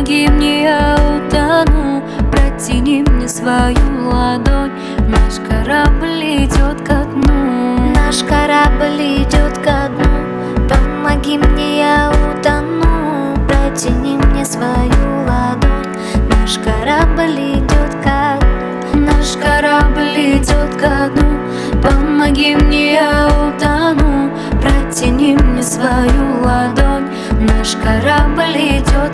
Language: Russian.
Помоги мне, я утону, протяни мне свою ладонь. Наш корабль идет ко дну. Наш корабль идет ко дну. Помоги мне, я утону, протяни мне свою ладонь. Наш корабль идет ко дну. Наш корабль идет ко дну. Помоги мне, я утону, протяни мне свою ладонь. Наш корабль идет